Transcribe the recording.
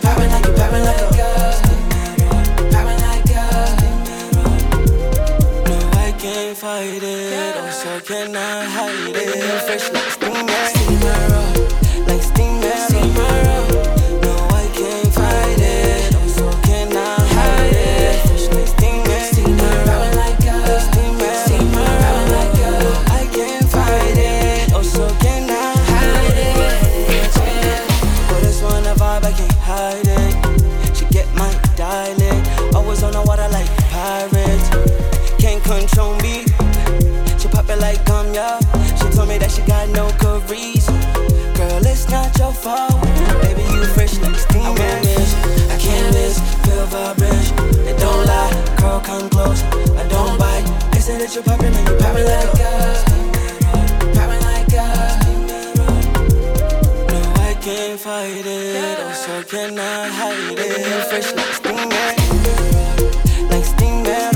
poppin' like a poppin' like a. No, I can't fight it, oh so can I hide it. Fresh like steamer, like steamer. No, I can't fight it, oh so can I hide it. Fresh like steamer, poppin' like a steamer, poppin' like a. I can't fight it, oh so can I hide it. But this one a vibe I can't hide it. She get my dialect, always on the water like pirates. Can't control me. She pop it like gum, yeah. She told me that she got no careers. Girl, it's not your fault. Baby, you fresh like steamer. I can't miss, feel vibration. It don't lie, girl, come close. I don't bite. They say that you poppin' and you poppin' like a poppin' like a. No, I can't fight it. Oh, so can I hide it? Fresh like steamer, like steamer.